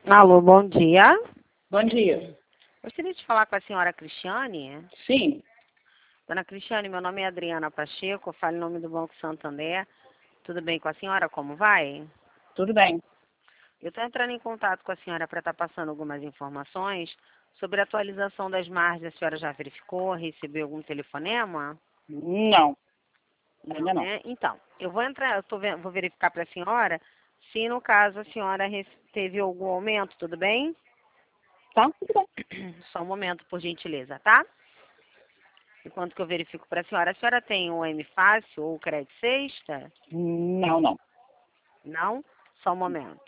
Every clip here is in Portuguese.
Alô, bom dia. Bom dia. Gostaria de falar com a senhora Cristiane. Sim, Dona Cristiane, meu nome é Adriana Pacheco, eu falo em nome do Banco Santander. Tudo bem com a senhora? Como vai? tudo bem. Eu estou entrando em contato com a senhora para estar passando algumas informações sobre a atualização das margens. A senhora já verificou? Recebeu algum telefonema? Não, Não, ainda não. né? Então, eu vou entrar, vou verificar para a senhora se no caso a senhora teve algum aumento, tudo bem? Tá? Tudo bem. Só um momento, por gentileza, tá? Enquanto que eu verifico para a senhora tem o M Fácil ou o Crédito Sexta? Não, não. Não? Só um momento.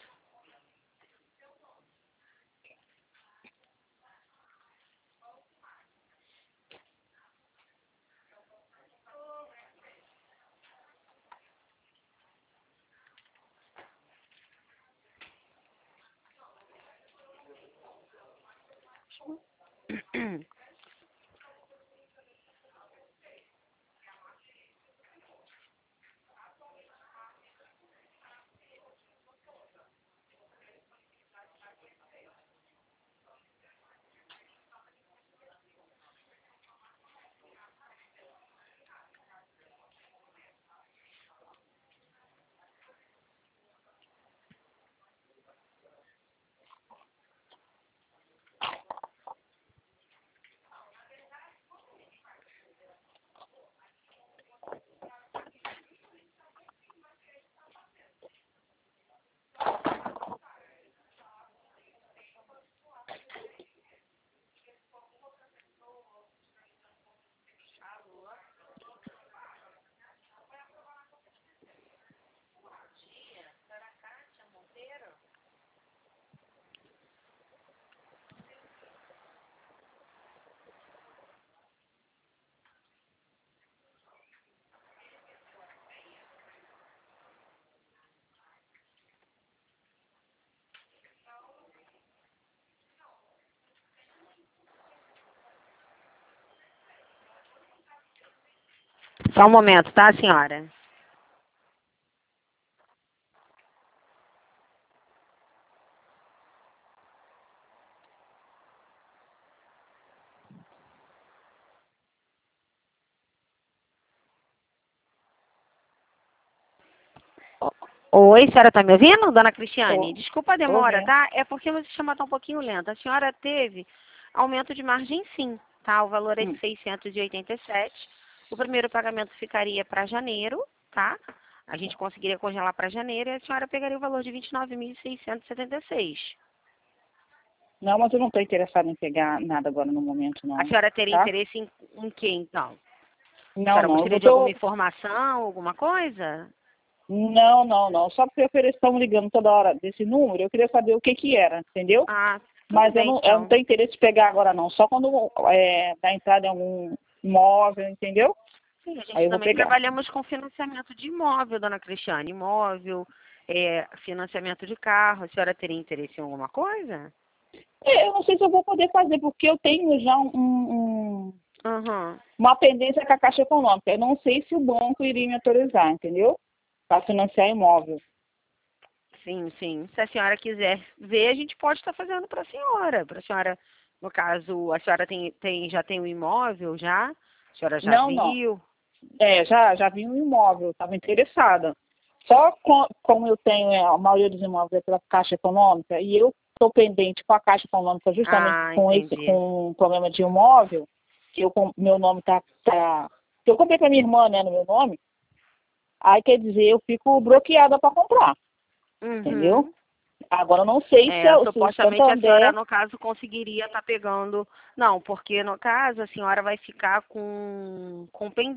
Só um momento, tá, senhora? Oi, a senhora tá me ouvindo, dona Cristiane? Tô, Desculpa a tô demora, ouvindo. tá? É porque você chama tá um pouquinho lenta. A senhora teve aumento de margem sim, tá? O valor é de Hum. 687. O primeiro pagamento ficaria para janeiro, tá? A gente conseguiria congelar para janeiro e a senhora pegaria o valor de 29.676. Não, mas eu não estou interessada em pegar nada agora no momento, A não. senhora teria Tá? interesse em quê, então? A Não, senhora não. Eu gostaria vou de alguma tô... informação, alguma coisa? Não, não, não. Só porque eles estão ligando toda hora desse número, eu queria saber o que que era, entendeu? Ah, tudo Mas bem, eu não então. tenho interesse em pegar agora, não. Só quando dá entrada em algum imóvel, entendeu? Sim, a Aí gente eu vou também pegar. trabalhamos com financiamento de imóvel, dona Cristiane. Imóvel, financiamento de carro. A senhora teria interesse em alguma coisa? Eu não sei se eu vou poder fazer, porque eu tenho já Aham. uma pendência com a Caixa Econômica. Eu não sei se o banco iria me autorizar, entendeu? Para financiar imóvel. Sim, sim. Se a senhora quiser ver, a gente pode estar fazendo para a senhora. Para a senhora, no caso, a senhora já tem um imóvel já? A senhora já Não, não. viu? Já vi um imóvel, estava interessada. Só como eu tenho a maioria dos imóveis é pela Caixa Econômica e eu estou pendente com a Caixa Econômica justamente Ah, entendi. com o problema de imóvel, que meu nome que eu comprei para minha irmã, né, no meu nome, aí quer dizer, eu fico bloqueada para comprar, entendeu? Uhum. Agora eu não sei se o Supostamente a senhora, Santander. no caso, conseguiria estar pegando. Não, porque no caso a senhora vai ficar com pendência.